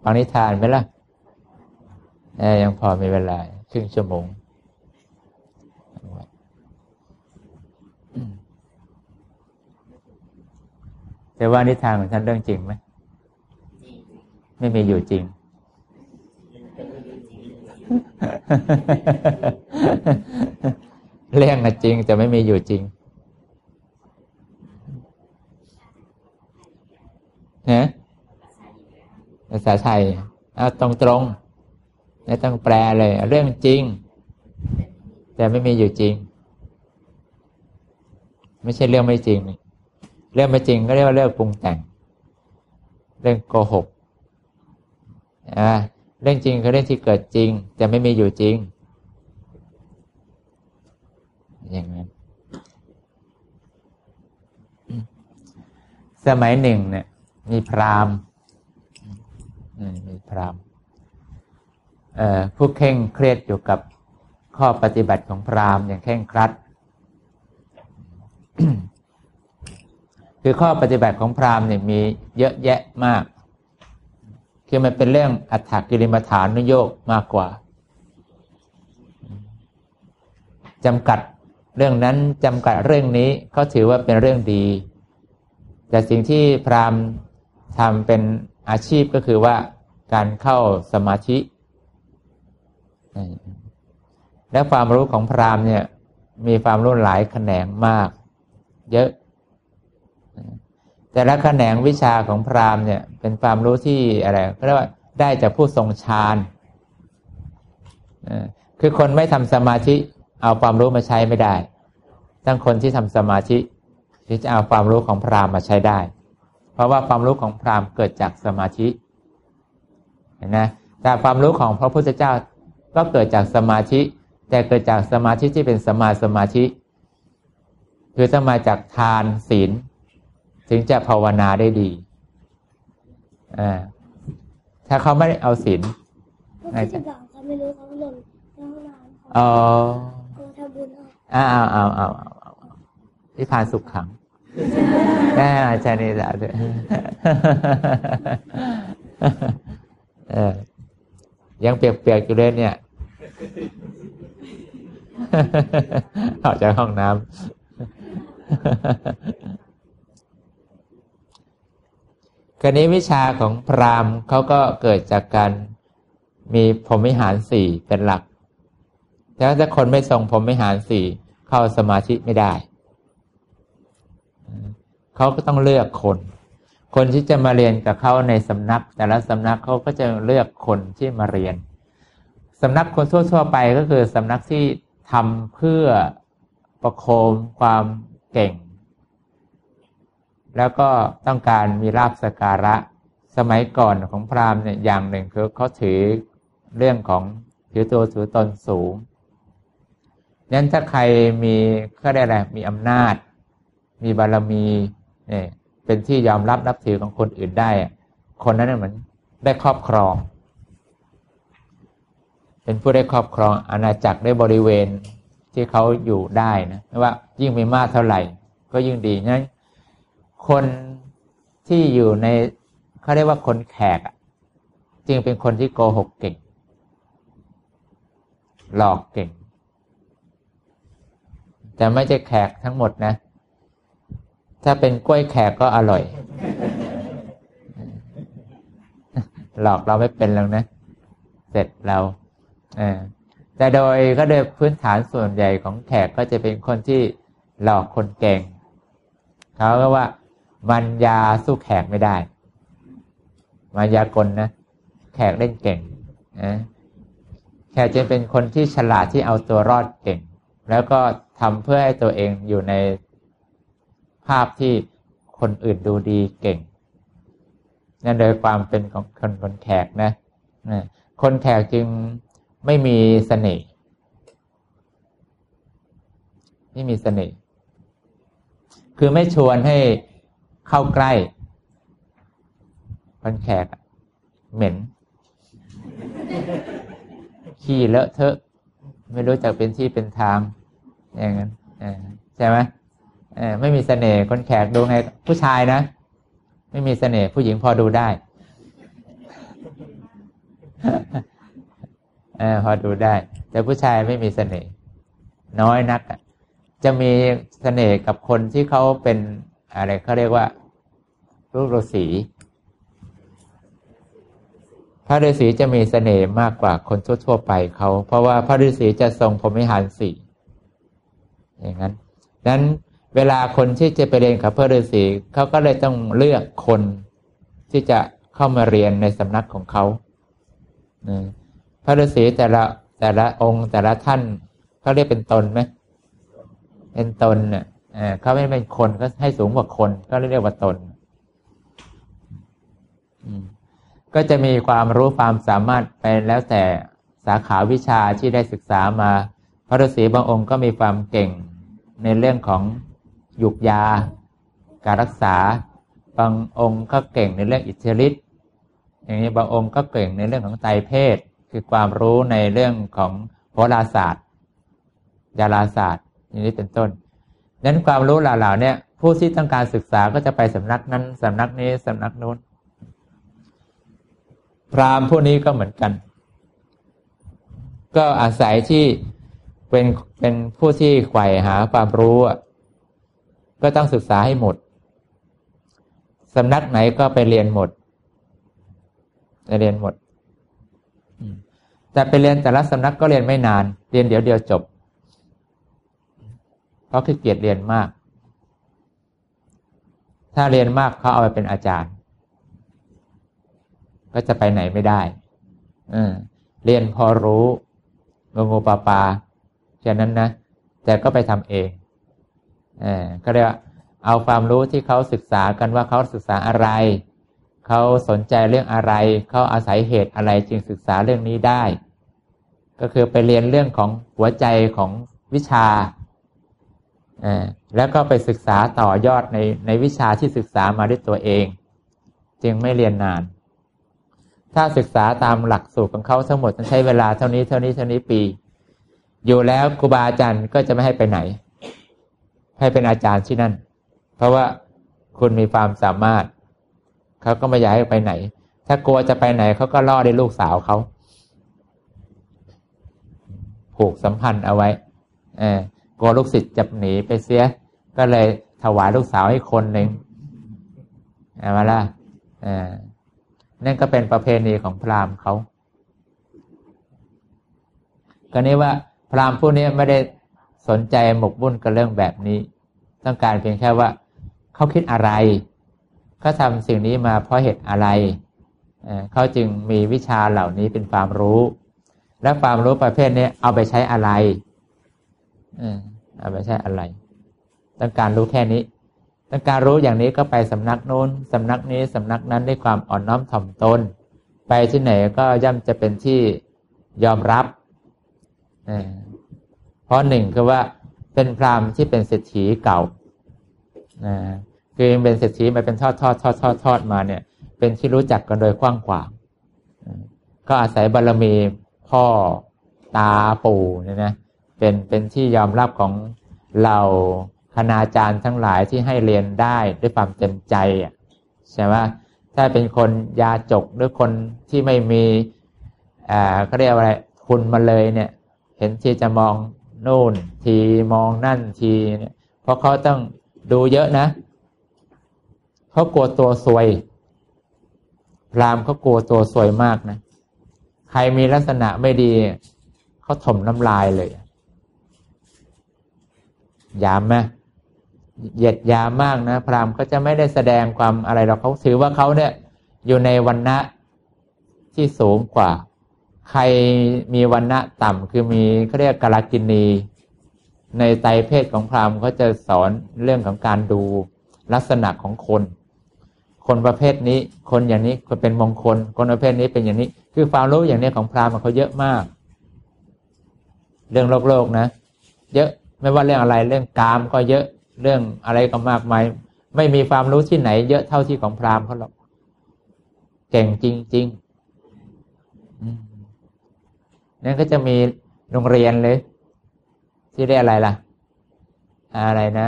ฟังนิทานไหมล่ะยังพอมีเวลาครึ่งชั่วโมงแต่ว่านิทานของท่านเรื่องจริงไหมไม่มีอยู่จริงเรื่องจริงแต่ไม่มีอยู่จริงนะภาษาไทยเอาตรงๆไม่ต้องแปลเลยเรื่องจริงแต่ไม่มีอยู่จริงไม่ใช่เรื่องไม่จริงเรื่องไม่จริงก็เรียกว่าเรื่องปรุงแต่งเรื่องโกหกเรื่องจริงคือเรื่องที่เกิดจริงแต่ไม่มีอยู่จริงอย่างนั้นสมัยหนึ่งเนี่ยมีพราหมณ์ผู้เคร่งเครียดอยู่กับข้อปฏิบัติของพราหมณ์อย่างเคร่งครัด คือข้อปฏิบัติของพราหมณ์เนี่ยมีเยอะแยะมากคือมันเป็นเรื่องอัฏฐกิริมฐานุโยคมากกว่าจำกัดเรื่องนั้นจำกัดเรื่องนี้เขาถือว่าเป็นเรื่องดีแต่สิ่งที่พราหมณ์ทำเป็นอาชีพก็คือว่าการเข้าสมาธิและความรู้ของพราหมณ์เนี่ยมีความรู้หลายแขนงมากเยอะแต่ละแขนงวิชาของพราหมณ์เนี่ยเป็นความรู้ที่อะไรก็เรียกว่าได้จากผู้ทรงฌานคือคนไม่ทำสมาธิเอาความรู้มาใช้ไม่ได้ทั้งคนที่ทำสมาธิที่จะเอาความรู้ของพราหมณ์มาใช้ได้เพราะว่าความรู้ของพราหมณ์เกิดจากสมาธิเห็นไหมแต่ความรู้ของพระพุทธเจ้าก็เกิดจากสมาธิแต่เกิดจากสมาธิที่เป็นสัมมาสมาธิคือต้องมาจากทานศีลถึงจะภาวนาได้ดีถ้าเขาไม่ได้เอาศีลไม่จะบอกเขาไม่รู้เขาหล่นในห้องน้ำเขาทำบุญเอาที่ผ่านสุขขังใช่นี่แหละด้วยยังเปียกๆอยู่เลยเนี่ยออกจากห้องน้ำคราวนี้วิชาของพราหมณ์เขาก็เกิดจากการมีพรหมวิหารสี่เป็นหลักแต่ถ้าคนไม่ทรงพรหมวิหารสี่เข้าสมาธิไม่ได้เขาก็ต้องเลือกคนที่จะมาเรียนกับเขาในสำนักแต่ละสำนักเขาก็จะเลือกคนที่มาเรียนสำนักคนทั่วๆไปก็คือสำนักที่ทำเพื่อประโคมความเก่งแล้วก็ต้องการมีลาภสักการะสมัยก่อนของพราหมณ์เนี่ยอย่างหนึ่งคือเขาถือเรื่องของถือตัวถือตนสูงนั้นถ้าใครมีก็ได้อะไรมีอำนาจมีบารมีเนี่ยเป็นที่ยอมรับนับถือของคนอื่นได้คนนั้นเหมือนได้ครอบครองเป็นผู้ได้ครอบครองอาณาจักรได้บริเวณที่เขาอยู่ได้นะไม่ว่ายิ่งมีมากเท่าไหร่ก็ยิ่งดีงั้นคนที่อยู่ในเขาเรียกว่าคนแขกจึงเป็นคนที่โกหกเก่งหลอกเก่งแต่ไม่ใช่แขกทั้งหมดนะถ้าเป็นกล้วยแขกก็อร่อยหลอกเราไม่เป็นแล้วนะเสร็จเราแต่โดยพื้นฐานส่วนใหญ่ของแขกก็จะเป็นคนที่หลอกคนเก่งเขาก็ว่ามันยาสู้แขกไม่ได้มายากลนะแขกเล่นเก่งนะแขกจะเป็นคนที่ฉลาดที่เอาตัวรอดเก่งแล้วก็ทำเพื่อให้ตัวเองอยู่ในภาพที่คนอื่นดูดีเก่งนั่นโดยความเป็นของคนแขกนะคนแขกจึงไม่มีเสน่ห์ไม่มีเสน่ห์คือไม่ชวนให้เข้าใกล้คนแขกเหม็นขี้เลอะเทอะไม่รู้จักเป็นที่เป็นทางอย่างนั้นใช่ไหมไม่มีเสน่ห์คนแขกดูไงผู้ชายนะไม่มีเสน่ห์ผู้หญิงพอดูได้พอดูได้ แต่ผู้ชายไม่มีเสน่ห์น้อยนักจะมีเสน่ห์กับคนที่เขาเป็นอะไรเขาเรียกว่าลูกฤาษีพระฤาษีจะมีเสน่ห์มากกว่าคนทั่วๆไปเขาเพราะว่าพระฤาษีจะทรงพรหมิหารสี่อย่างนั้นนั้นเวลาคนที่จะไปเรียนกับพระฤาษีเขาก็เลยต้องเลือกคนที่จะเข้ามาเรียนในสำนักของเขาพระฤาษีแต่ละองค์แต่ละท่านเขาเรียกเป็นตนไหมเป็นตนเนี่ยเขาไม่เป็นคนก็ให้สูงกว่าคนก็เรียกว่าตนก็จะมีความรู้ความสามารถไปแล้วแต่สาขาวิชาที่ได้ศึกษามาพระฤาษีบางองค์ก็มีความเก่งในเรื่องของหยุกยาการรักษาบางองค์ก็เก่งในเรื่องอิทธิฤทธิ์อย่างนี้บางองค์ก็เก่งในเรื่องของไตรเพศคือความรู้ในเรื่องของโหราศาสตร์ดาราศาสตร์อย่างนี้เป็นต้นนั้นความรู้เหล่านี้ผู้ที่ต้องการศึกษาก็จะไปสำนักนั้นสำนักนี้สำนักนู้นพราหมณ์ผู้นี้ก็เหมือนกันก็อาศัยที่เป็นผู้ที่ใฝ่หาความรู้ก็ต้องศึกษาให้หมดสำนักไหนก็ไปเรียนหมดแต่ไปเรียนแต่ละสำนักก็เรียนไม่นานเรียนเดียวจบเพราะขี้เกียจเรียนมากถ้าเรียนมากเขาเอาไปเป็นอาจารย์ก็จะไปไหนไม่ได้เรียนพอรู้งูปลาแค่นั้นนะแต่ก็ไปทำเองก็เรียกว่าเอาความรู้ที่เขาศึกษากันว่าเขาศึกษาอะไรเขาสนใจเรื่องอะไรเขาอาศัยเหตุอะไรจึงศึกษาเรื่องนี้ได้ก็คือไปเรียนเรื่องของหัวใจของวิชาแล้วก็ไปศึกษาต่อยอดในวิชาที่ศึกษามาด้วยตัวเองจึงไม่เรียนนานถ้าศึกษาตามหลักสูตรของเขาทั้งหมดต้องใช้เวลาเท่านี้ปีอยู่แล้วครูบาอาจารย์ก็จะไม่ให้ไปไหนให้เป็นอาจารย์ที่นั่นเพราะว่าคุณมีความสามารถเขาก็ไม่อยากให้ไปไหนถ้ากลัวจะไปไหนเขาก็ล่อได้ลูกสาวเขาผูกสัมพันธ์เอาไว้กลัวลูกศิษย์จะหนีไปเสียก็เลยถวายลูกสาวให้คนหนึ่งมาละนั่นก็เป็นประเพณีของพราหมณ์เขาก็นี้ว่าพราหมณ์ผู้นี้ไม่ได้สนใจหมกมุ่นกับเรื่องแบบนี้ต้องการเพียงแค่ว่าเขาคิดอะไรเขาทำสิ่งนี้มาเพราะเหตุอะไรเขาจึงมีวิชาเหล่านี้เป็นความรู้และความรู้ประเภทนี้เอาไปใช้อะไรเอาไปใช้อะไรต้องการรู้แค่นี้ต้องการรู้อย่างนี้ก็ไปสำนักโน้นสำนักนี้สำนักนั้นด้วยความอ่อนน้อมถ่อมตนไปที่ไหนก็ย่อมจะเป็นที่ยอมรับเพราะหนึ่งคือว่าเป็นพราหมณ์ที่เป็นเศรษฐีเก่าคือเป็นเศรษฐีมาเป็นทอดมาเนี่ยเป็นที่รู้จักกันโดยกว้างขวางก็อาศัยบารมีพ่อตาปู่เนี่ยนะเป็นที่ยอมรับของเราคณาจารย์ทั้งหลายที่ให้เรียนได้ด้วยความเต็มใจใช่ไหมถ้าเป็นคนยาจกหรือคนที่ไม่มีเขาเรียกอะไรทุนมาเลยเนี่ยเห็นที่จะมองนู่นทีมองนั่นทีเนี่ยเพราะเขาต้องดูเยอะนะเขากลัวตัวซวยพราหมณ์เขากลัวตัวซวยมากนะใครมีลักษณะไม่ดีเขาถมน้ำลายเลยยามไหมเหยียดยามมากนะพราหมณ์เขาจะไม่ได้แสดงความอะไรหรอกเขาถือว่าเขาเนี่ยอยู่ในวรรณะที่สูงกว่าใครมีวรรณะต่ำคือมีเขาเรียกกาลกิณีในไตรเพศของพราหมณ์เขาจะสอนเรื่องของการดูลักษณะของคนประเภทนี้คนอย่างนี้คนเป็นมงคลคนประเภทนี้เป็นอย่างนี้คือความรู้อย่างนี้ของพราหมณ์เขาเยอะมากเรื่องโลกนะเยอะไม่ว่าเรื่องอะไรเรื่องกามก็เยอะเรื่องอะไรก็มากมายไม่มีความรู้ที่ไหนเยอะเท่าที่ของพราหมณ์เขาหรอกเก่งจริงๆนั่นก็จะมีโรงเรียนเลยที่เรียกอะไรล่ะอะไรนะ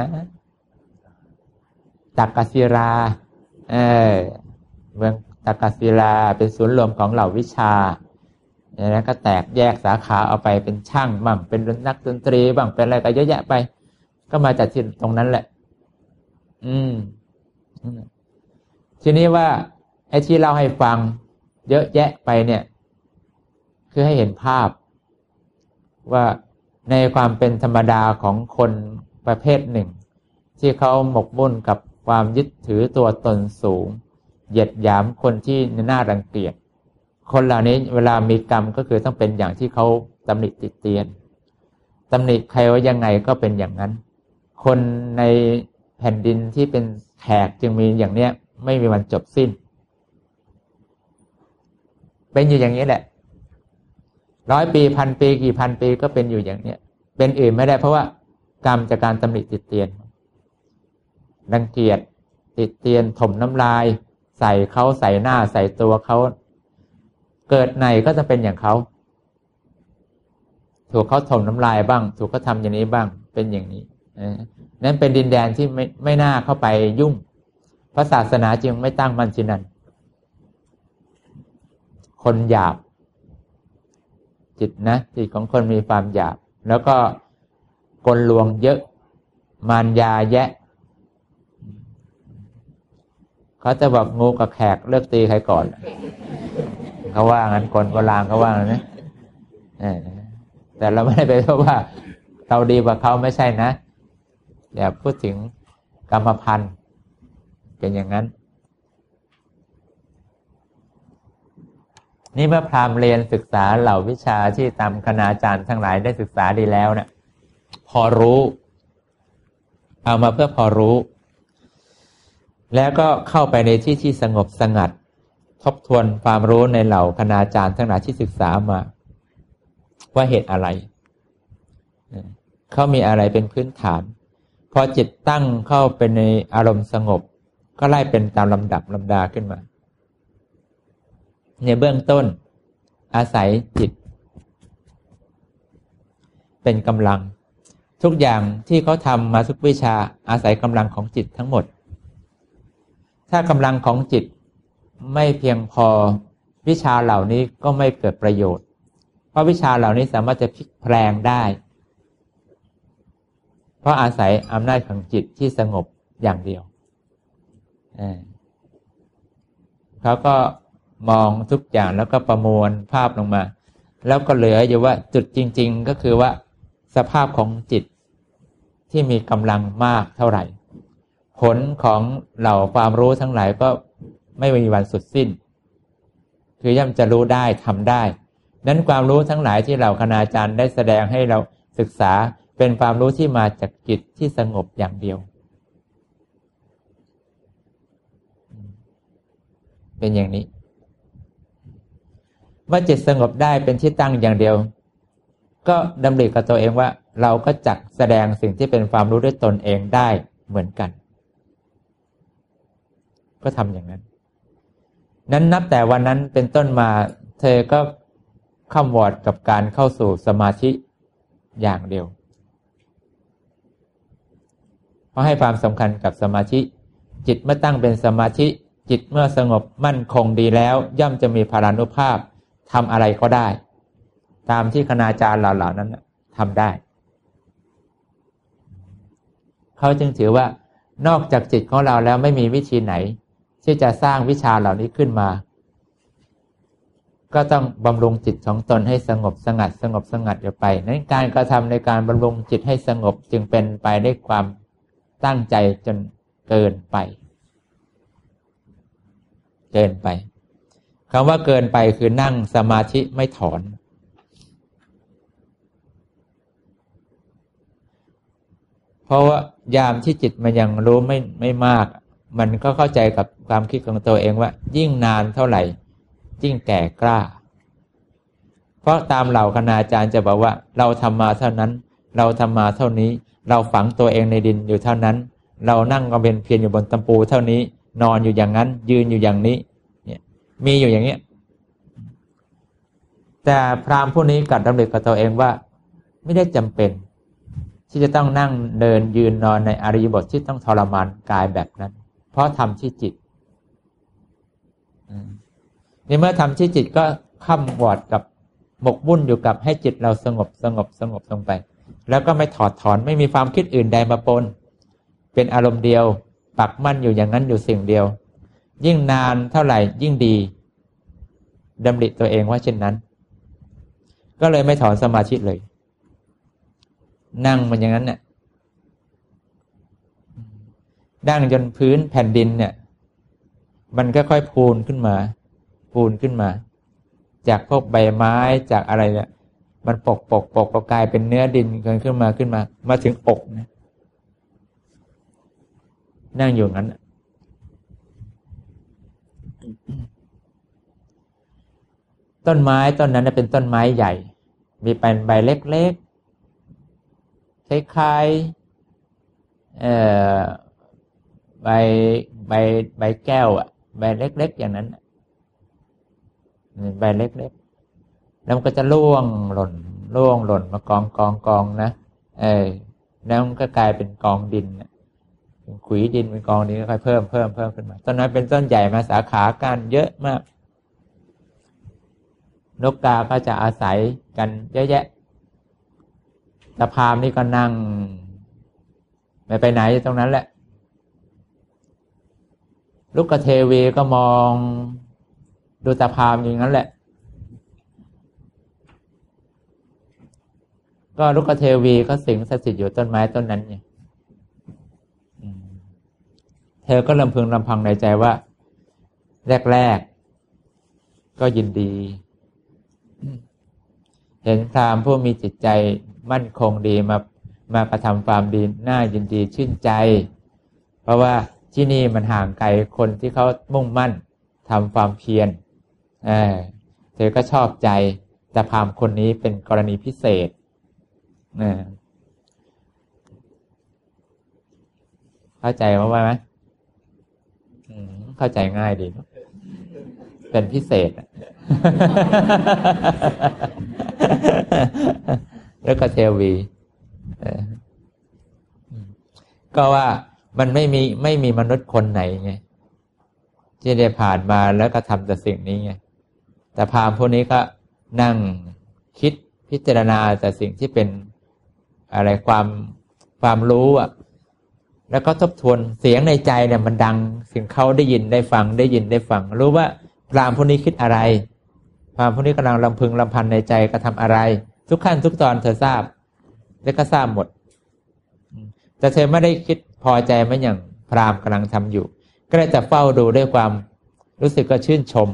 ตักกศิราเมืองตักกศิราเป็นศูนย์รวมของเหล่าวิชาแล้วก็แตกแยกสาขาเอาไปเป็นช่างบ้างเป็นนักดนตรีบ้างเป็นอะไรก็เยอะแยะไปก็มาจากที่ตรงนั้นแหละทีนี้ว่าไอ้ที่เล่าให้ฟังเยอะแยะไปเนี่ยคือให้เห็นภาพว่าในความเป็นธรรมดาของคนประเภทหนึ่งที่เขาหมกมุ่นกับความยึดถือตัวตนสูงเหยียดหยามคนที่น่ารังเกียจคนเหล่านี้เวลามีกรรมก็คือต้องเป็นอย่างที่เขาตำหนิติเตียนตำหนิใครว่ายังไงก็เป็นอย่างนั้นคนในแผ่นดินที่เป็นแขกจึงมีอย่างเนี้ยไม่มีวันจบสิ้นเป็นอยู่อย่างนี้แหละ100 ปีพันปีกี่พันปีก็เป็นอยู่อย่างเนี้ยเป็นอื่นไม่ได้เพราะว่ากรรมจากการตำหนิติเตียนรังเกียจติเตียนถมน้ำลายใส่เขาใส่หน้าใส่ตัวเขาเกิดไหนก็จะเป็นอย่างเขาถูกเขาถมน้ำลายบ้างถูกเขาทำอย่างนี้บ้างเป็นอย่างนี้นั้นเป็นดินแดนที่ไม่น่าเข้าไปยุ่งพระศาสนาจึงไม่ตั้งมั่นที่นั่นคนหยาบจิตนะจิตของคนมีความหยาบแล้วก็กลลวงเยอะมารยาแยะเขาจะบอกงูกับแขกเลือกตีใครก่อนเขาว่างั้นคนโบราณเขาว่างั้นนะแต่เราไม่ได้ไปเพราะว่าเราดีกว่าเขาไม่ใช่นะอย่าพูดถึงกรรมพันธุ์เป็นอย่างนั้นนี่เมื่อพราหมณ์เรียนศึกษาเหล่าวิชาที่ตามคณาจารย์ทั้งหลายได้ศึกษาดีแล้วเนี่ยพอรู้เอามาเพื่อพอรู้แล้วก็เข้าไปในที่ที่สงบสงัดทบทวนความรู้ในเหล่าคณาจารย์ทั้งหลายที่ศึกษามาว่าเหตุอะไรเขามีอะไรเป็นพื้นฐานพอจิตตั้งเข้าไปในอารมณ์สงบก็ไล่เป็นตามลำดับลำดาขึ้นมาในเบื้องต้นอาศัยจิตเป็นกำลังทุกอย่างที่เขาทำมาทุกวิชาอาศัยกำลังของจิตทั้งหมดถ้ากำลังของจิตไม่เพียงพอวิชาเหล่านี้ก็ไม่เกิดประโยชน์เพราะวิชาเหล่านี้สามารถจะพลิกแปลงได้เพราะอาศัยอำนาจของจิตที่สงบอย่างเดียวเขาก็มองทุกอย่างแล้วก็ประมวลภาพลงมาแล้วก็เหลืออยู่ว่าจุดจริงๆก็คือว่าสภาพของจิตที่มีกำลังมากเท่าไหร่ผลของเหล่าความรู้ทั้งหลายก็ไม่มีวันสุดสิ้นคือย่อมจะรู้ได้ทำได้นั้นความรู้ทั้งหลายที่เหล่าคณาจารย์ได้แสดงให้เราศึกษาเป็นความรู้ที่มาจากจิตที่สงบอย่างเดียวเป็นอย่างนี้เมื่อจิตสงบได้เป็นที่ตั้งอย่างเดียวก็ดำริกับตัวเองว่าเราก็จักแสดงสิ่งที่เป็นความรู้ด้วยตนเองได้เหมือนกันก็ทำอย่างนั้นนับแต่วันนั้นเป็นต้นมาเธอก็ข้ามวอดกับการเข้าสู่สมาธิอย่างเดียวเพราะให้ความสำคัญกับสมาธิจิตเมื่อตั้งเป็นสมาธิจิตเมื่อสงบมั่นคงดีแล้วย่อมจะมีพลานุภาพทำอะไรก็ได้ตามที่คณาจารย์เหล่านั้นทำได้เขาจึงถือว่านอกจากจิตของเราแล้วไม่มีวิธีไหนที่จะสร้างวิชาเหล่านี้ขึ้นมาก็ต้องบำรุงจิตของตนให้สงบสงัดอยู่ไปนั้นการกระทำในการบำรุงจิตให้สงบจึงเป็นไปด้วยความตั้งใจจนเกินไปคำว่าเกินไปคือนั่งสมาธิไม่ถอนเพราะว่ายามที่จิตมันยังรู้ไม่มากมันก็เข้าใจกับความคิดของตัวเองว่ายิ่งนานเท่าไหร่ยิ่งแก่กล้าเพราะตามเหล่าคณาจารย์จะบอกว่าเราทำมาเท่านั้นเราทำมาเท่านี้เราฝังตัวเองในดินอยู่เท่านั้นเรานั่งบำเพ็ญเพียรอยู่บนตะปูเท่านี้นอนอยู่อย่างนั้นยืนอยู่อย่างนี้เนี่ยมีอยู่อย่างเนี้ยแต่พราหมณ์ผู้นี้กลับดำริกับตัวเองว่าไม่ได้จำเป็นที่จะต้องนั่งเดินยืนนอนในอริยบทที่ต้องทรมานกายแบบนั้นเพราะทำที่จิตนี่เมื่อทำที่จิตก็ค่ำวอดกับหมกมุ่นอยู่กับให้จิตเราสงบลงไปแล้วก็ไม่ถอดถอนไม่มีความคิดอื่นใดมาปนเป็นอารมณ์เดียวปักมั่นอยู่อย่างนั้นอยู่สิ่งเดียวยิ่งนานเท่าไหร่ยิ่งดีดำริตัวเองว่าเช่นนั้นก็เลยไม่ถอนสมาธิเลยนั่งมันอย่างนั้นเนี่ยนั่งจนพื้นแผ่นดินเนี่ยมันก็ค่อยพูนขึ้นมาจากพวกใบไม้จากอะไรเนี่ยมันปกกลายเป็นเนื้อดินขึ้นมาถึงอกนะนั่งอยู่งั้นต้นไม้ต้นนั้นเป็นต้นไม้ใหญ่มีเป็นใบเล็กๆคล้ายๆใบแก้วอ่ะใบเล็กๆอย่างนั้นใบเล็กๆแล้วมันก็จะร่วงหล่นมากองนะแล้วมันก็กลายเป็นกองดินเป็นขุยดินเป็นกองดินค่อยๆเพิ่มขึ้นมาต้นนั้นเป็นต้นใหญ่มาสาขาก้านเยอะมากนกกาก็จะอาศัยกันเยอะแยะตะพามนี่ก็นั่งไม่ไปไหนตรงนั้นแหละลูกกเทวีก็มองดูตะพามอย่างนั้นแหละก็ลูกกเทวีก็สิงสถิตอยู่ต้นไม้ต้นนั้นไงเธอก็ลำพึงลำพังในใจว่าแรกก็ยินดีเห็นพราหมณ์ผู้มีจิตใจมั่นคงดีมากระทำความดีน่ายินดีชื่นใจเพราะว่าที่นี่มันห่างไกลคนที่เขามุ่งมั่นทำความเพียรเธอก็ชอบใจแต่พราหมณ์คนนี้เป็นกรณีพิเศษเข้าใจว่าไหมเข้าใจง่ายดีเป็นพิเศษแล้วก็เทวีก็ว่ามันไม่มีมนุษย์คนไหนไงที่ได้ผ่านมาแล้วก็ทำแต่สิ่งนี้ไงแต่พราหมณ์พวกนี้ก็นั่งคิดพิจารณาแต่สิ่งที่เป็นอะไรความรู้อ่ะแล้วก็ทบทวนเสียงในใจเนี่ยมันดังสิ่งเขาได้ยินได้ฟังรู้ว่าพราหมณ์พวกนี้คิดอะไรพราหมณ์พวกนี้กำลังลำพึงลำพันในใจกระทำอะไรทุกขั้นทุกตอนเธอทราบและก็ทราบหมดแต่เธอไม่ได้คิดพอใจเหมือนอย่างพราหมณ์กำลังทำอยู่ก็เลยจะเฝ้าดูด้วยความรู้สึกก็ชื่นชม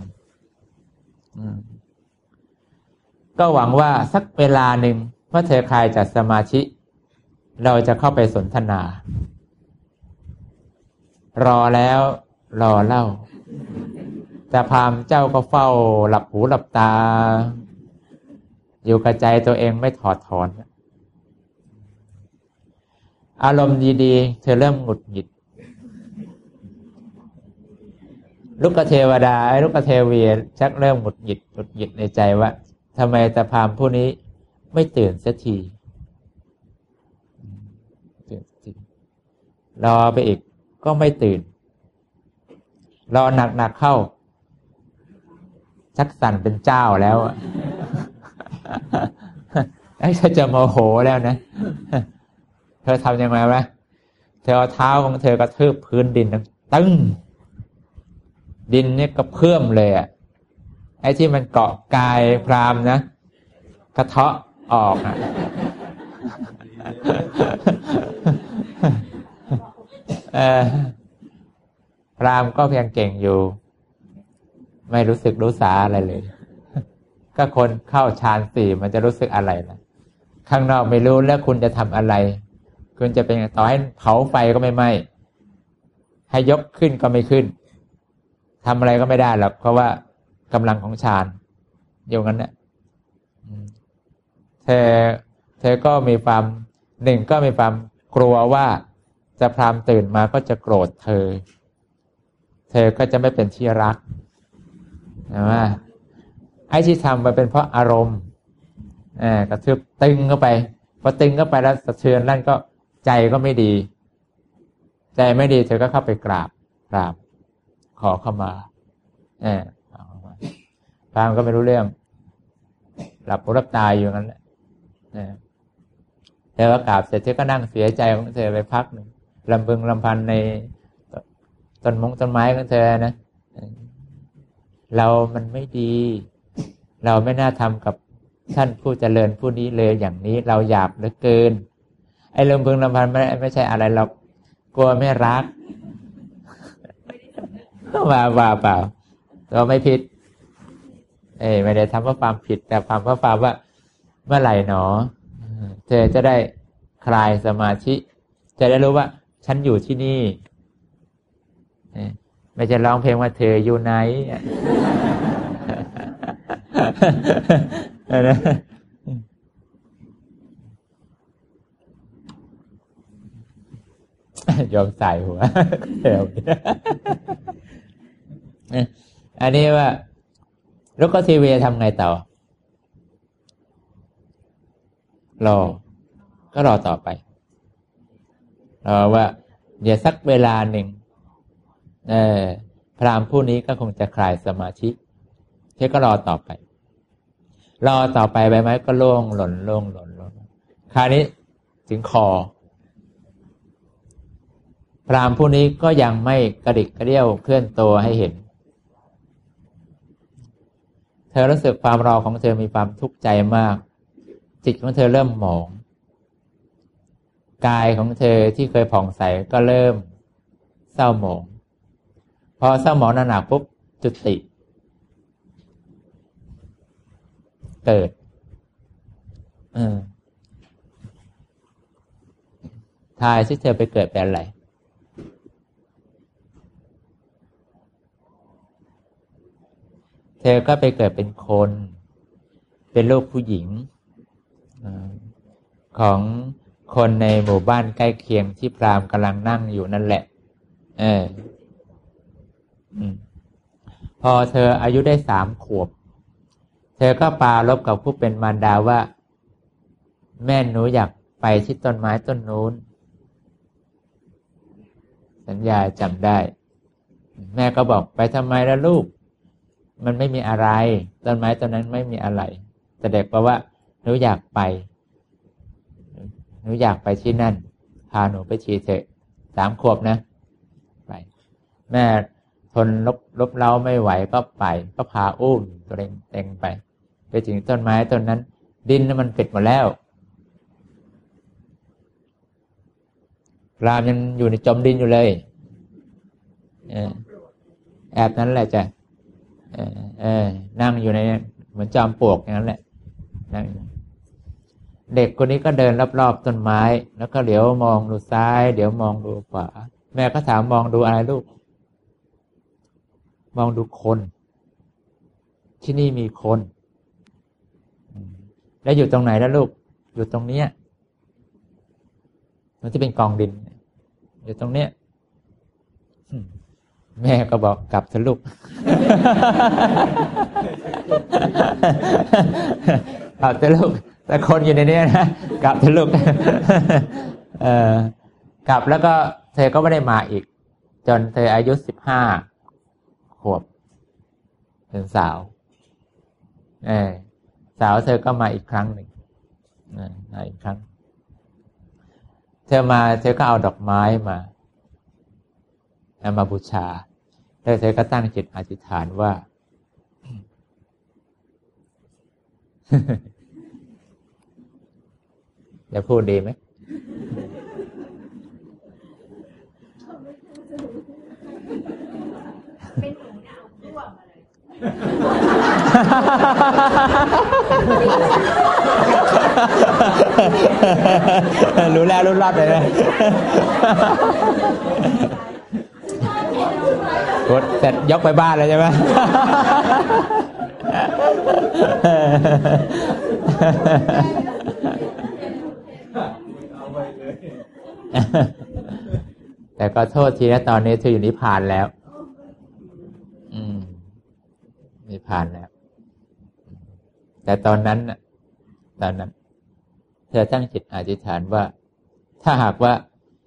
ก็หวังว่าสักเวลาหนึ่งเมื่อเธอคลายจากสมาธิเราจะเข้าไปสนทนารอแล้วรอเล่าแต่พราหมณ์เจ้าก็เฝ้าหลับหูหลับตาอยู่กับใจตัวเองไม่ถอดถอนอารมณ์ดีๆเธอเริ่มหงุดหงิดลูกเทวดาลูกเทวีชักเริ่มหงุดหงิดในใจว่าทำไมแต่พราหมณ์ผู้นี้ไม่ตื่นสักทีรอไปอีกก็ไม่ตื่นรอหนักเข้าชักสั่นเป็นเจ้าแล้วไอ้เธอจะโมโหแล้วนะเธอทำยังไงวะเธอเอาเท้าของเธอกระทืบพื้นดินตึ้งดินเนี่ยกระเพื่อมเลยอ่ะไอ้ที่มันเกาะกายพราหมณ์นะกระเทาะออกอ่ะพราหมณ์ก็เพียงเก่งอยู่ไม่รู้สึกรู้สาอะไรเลยก็คนเข้าฌานสี่มันจะรู้สึกอะไรนะข้างนอกไม่รู้แล้วคุณจะทำอะไรคุณจะเป็นต่อให้เผาไฟก็ไม่ไหม้ให้ยกขึ้นก็ไม่ขึ้นทำอะไรก็ไม่ได้หรอกเพราะว่ากำลังของฌานอยู่งั้นเนี่ยเธอก็มีความก็มีความกลัวว่าจะพราหมณ์ตื่นมาก็จะโกรธเธอก็จะไม่เป็นที่รักนะว่าไอ้ที่ทำมาเป็นเพราะอารมณ์กระทืบตึงเข้าไปพอตึงเข้าไปแล้วสะเทือนนั่นก็ใจก็ไม่ดีใจไม่ดีเธอก็เข้าไปกราบขอเข้ามาพราหมณ์ก็ไม่รู้เรื่องหลับหูหลับตาอยู่งั้นแหละเธอก็กราบเสร็จเธอก็นั่งเสียใจของเธอไปพักหนึ่งลำพึงลำพันในต้นไม้ของเธอนะเรามันไม่ดี เราไม่น่าทำกับท่านผู้เจริญผู้นี้เลยอย่างนี้เราหยาบเหลือเกินไอ้ลำพึงลำพันไม่ใช่อะไรเรากลัวไม่รักว่าเปล่าเราไม่ผิดไม่ได้ทำเพราะความผิดแต่ทำเพราะความว่าเมื่อไหร่หนอเธอจะได้คลายสมาธิจะได้รู้ว่าฉันอยู่ที่นี่ไม่จะร้องเพลงว่าเธออยู่ไหนยอมใส่หัวเดี๋ยวอันนี้ว่าแล้วก็ทีวีทำไงต่อรอต่อไปรอว่าเดี๋ยวสักเวลาหนึ่งพราหมณ์ผู้นี้ก็คงจะคลายสมาธิเท่ก็รอต่อไปใบไม้ก็โล่งหล่นคราวนี้ถึงคอพราหมณ์ผู้นี้ก็ยังไม่กระดิกกระเดี่ยวเคลื่อนตัวให้เห็นเธอรู้สึกความรอของเธอมีความทุกข์ใจมากจิตของเธอเริ่มหมองกายของเธอที่เคยผ่องใสก็เริ่มเศร้าหมองพอเศร้าหมองหนักปุ๊บจุติเกิดทายซิเธอไปเกิดเป็นอะไรเธอก็ไปเกิดเป็นคนเป็นลูกผู้หญิงของคนในหมู่บ้านใกล้เคียงที่พราหมณ์กำลังนั่งอยู่นั่นแหละพอเธออายุได้3 ขวบเธอก็ปรารภกับผู้เป็นมารดาว่าแม่หนูอยากไปที่ต้นไม้ต้นนู้นสัญญาจำได้แม่ก็บอกไปทำไมล่ะลูกมันไม่มีอะไรต้นไม้ต้นนั้นไม่มีอะไรแต่เด็กบอกว่าหนูอยากไปที่นั่นพาหนูไปทีเถอะ3 ขวบนะไปแม่ทนลบเล้าไม่ไหวก็ไปก็พาอุ้มตัวเองไปถึงต้นไม้ต้นนั้นดินมันปิดหมดแล้วรามยังอยู่ในจมดินอยู่เลยแอบนั้นแหละจ้ะนั่งอยู่ในเหมือนจอมปลวกอย่างนั้นแหละนั่งเด็กคนนี้ก็เดินรอบๆต้นไม้แล้วก็เดี๋ยวมองดูซ้ายเดี๋ยวมองดูขวาแม่ก็ถามมองดูอะไรลูกมองดูคนที่นี่มีคนแล้วอยู่ตรงไหนแล้วลูกอยู่ตรงเนี้ยมันจะเป็นกองดินอยู่ตรงเนี้ยแม่ก็บอกกลับเถอะลูกกลับเถอะลูกแต่คนอยู่ในนี้นะกลับเถอะลูกกลับแล้วก็เธอก็ไม่ได้มาอีกจนเธออายุ15 ขวบเป็นสาวสาวเธอก็มาอีกครั้งหนึ่งอีกครั้งเธอก็เอาดอกไม้มาบูชาแล้วเธอก็ตั้งจิตอธิษฐานว่าจะพูดดีไหมเป็นหนูเนี่ยเอาพวกมาเลยรู้แล้วรู้รอบเลยนะกดเสร็จยกไปบ้านเลยใช่ไหมแต่ก็โทษทีนะตอนนี้เธออยู่นิพพานแล้วนิพพานแล้วแต่ตอนนั้นเธอตั้งจิตอธิษฐานว่าถ้าหากว่า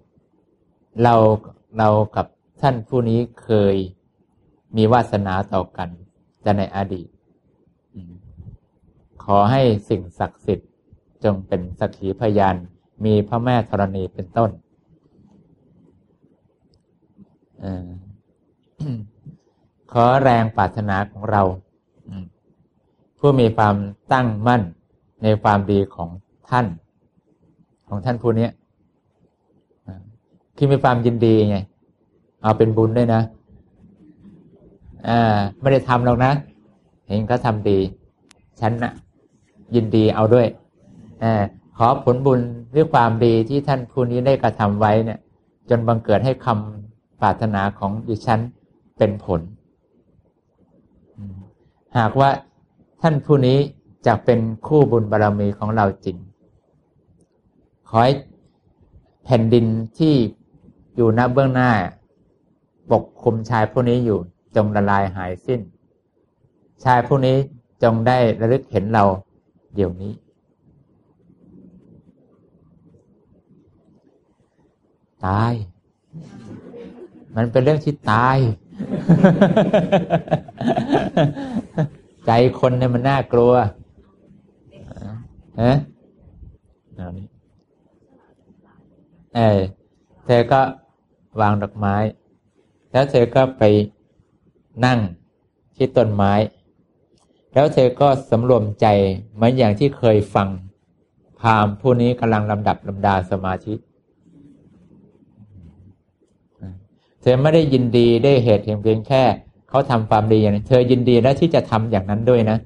เรากับท่านผู้นี้เคยมีวาสนาต่อกันแต่ในอดีตขขอให้สิ่งศักดิ์สิทธิ์จงเป็นสักขีพยานมีพระแม่ธรณีเป็นต้นขอแรงปรารถนาของเราผู้มีความตั้งมั่นในความดีของท่านผู้นี้คือมีความยินดีไงเอาเป็นบุญด้วยนะไม่ได้ทำหรอกนะเห็นเขาทำดีฉันนะยินดีเอาด้วยขอผลบุญด้วยความดีที่ท่านผู้นี้ได้กระทำไว้เนี่ยจนบังเกิดให้คำปรารถนาของดิฉันเป็นผลหากว่าท่านผู้นี้จะเป็นคู่บุญบารมีของเราจริงขอให้แผ่นดินที่อยู่ณเบื้องหน้าปกคลุมชายผู้นี้อยู่จงละลายหายสิ้นชายผู้นี้จงได้ระลึกเห็นเราเดี๋ยวนี้ตายมันเป็นเรื่องที่ตายใจคนเนี่ยมันน่ากลัวเอานี้เธอก็วางดอกไม้แล้วเธอก็ไปนั่งที่ต้นไม้แล้วเธอก็สำรวมใจเหมือนอย่างที่เคยฟังพราหมณ์ผู้นี้กำลังลำดับลำดาสมาธิเธอไม่ได้ยินดีได้เหตุเพียงแค่เขาทำความดีอย่างนี้เธอยินดีแล้วที่จะทำอย่างนั้นด้วยนะ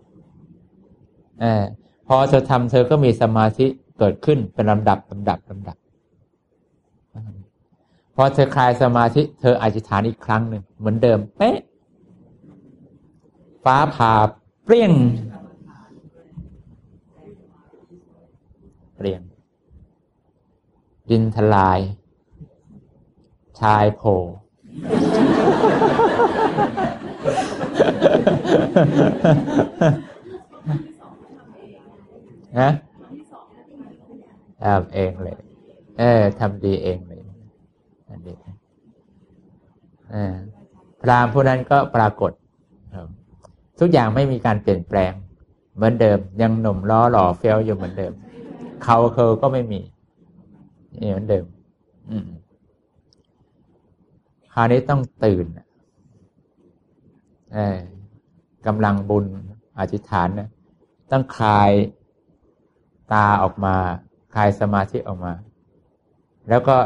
พอเธอทำเธอก็มีสมาธิเกิดขึ้นเป็นลำดับพอเธอคลายสมาธิเธออธิษฐานอีกครั้งหนึ่งเหมือนเดิมเป๊ะฟ้าผ่าเปรี้ยงดินทลายชายโผล่นะทำเองเลยทำดีเองเลยพราหมณ์ผู้นั้นก็ปรากฏทุกอย่างไม่มีการเปลี่ยนแปลงเหมือนเดิมยังหนุ่มล้อหล่อเฟี้ยวอยู่เหมือนเดิมเขาก็ไม่มีนี่เหมือนเดิมคราวนี้ต้องตื่นกำลังบุญอธิษฐานนะต้องคลายตาออกมาคลายสมาธิออกมาแล้วก็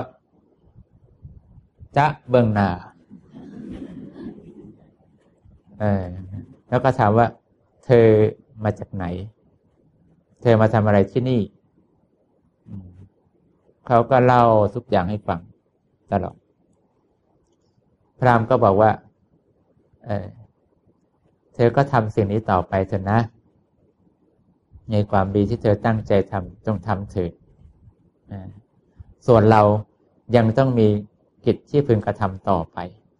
จะเบื้องหน้าแล้วก็ถามว่าเธอมาจากไหนเธอมาทำอะไรที่นี่เขาก็เล่าทุกอย่างให้ฟังตลอดพราหมณ์ก็บอกว่าเธอก็ทำสิ่งนี้ต่อไปเถอะนะในความดีที่เธอตั้งใจทำจงทำเถิดส่วนเรายังต้องมีกิจที่พึงกระทำต่อไป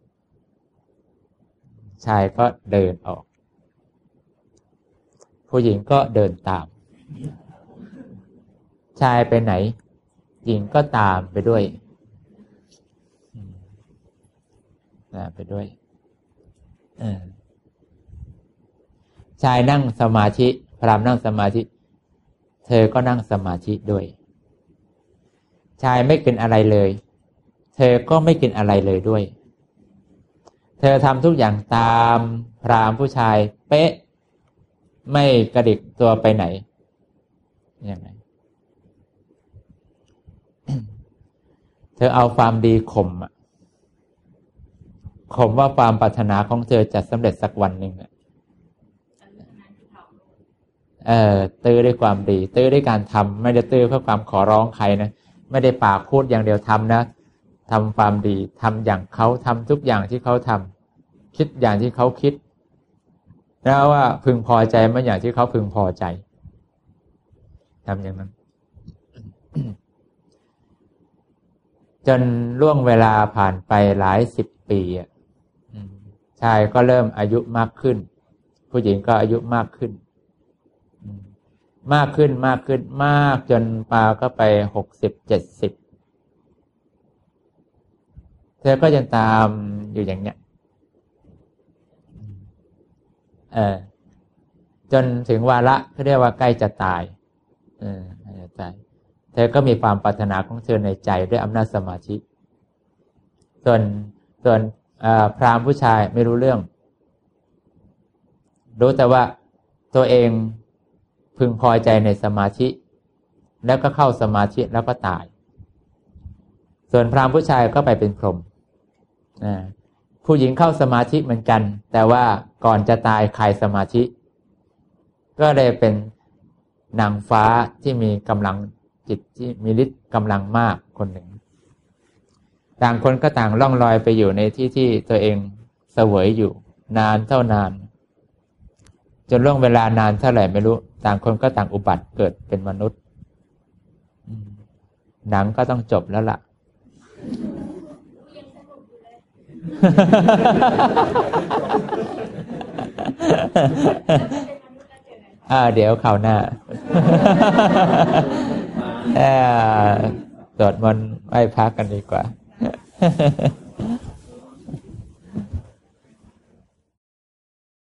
ชายก็เดินออกผู้หญิงก็เดินตามชายไปไหนหญิงก็ตามไปด้วยชายนั่งสมาธิพราหมณ์นั่งสมาธิเธอก็นั่งสมาธิด้วยชายไม่กินอะไรเลยเธอก็ไม่กินอะไรเลยด้วยเธอทำทุกอย่างตามพราหมณ์ผู้ชายเป๊ะไม่กระดิกตัวไปไหนยังไง เธอเอาความดีข่มว่าความปรารถนาของเธอจะสำเร็จสักวันหนึ่งตื้อด้วยความดีตื้อด้วยการทำไม่ได้ตื้อเพื่อความขอร้องใครนะไม่ได้ปากพูดอย่างเดียวทำนะทำความดีทำอย่างเขาทำทุกอย่างที่เขาทำคิดอย่างที่เขาคิดแล้วว่าพึงพอใจไม่อย่างที่เขาพึงพอใจทำอย่างนั้น จนล่วงเวลาผ่านไปหลายสิบปีชายก็เริ่มอายุมากขึ้นผู้หญิงก็อายุมากขึ้นมากจนปาก็ไป60-70เธอก็ยังตามอยู่อย่างเนี้ยจนถึงวาระเขาเรียกว่าใกล้จะตายใกล้จะตายเธอก็มีความปรารถนาของเธอในใจด้วยอำนาจสมาธิส่วนพราหมณ์ผู้ชายไม่รู้เรื่องรู้แต่ว่าตัวเองพึงพอใจในสมาธิแล้วก็เข้าสมาธิแล้วก็ตายส่วนพราหมณ์ผู้ชายก็ไปเป็นพรหมผู้หญิงเข้าสมาธิเหมือนกันแต่ว่าก่อนจะตายคลายสมาธิก็เลยเป็นนางฟ้าที่มีกำลังจิตที่มีฤทธิ์กำลังมากคนหนึ่งต่างคนก็ต่างล่องลอยไปอยู่ในที่ที่ตัวเองเสวยอยู่นานเท่านานจนล่วงเวลานานเท่าไหร่ไม่รู้ต่างคนก็ต่างอุบัติเกิดเป็นมนุษย์หนังก็ต้องจบแล้วล่ะ เดี๋ยวคราวหน้าสวดมนต์ไหว้พระกันดีกว่า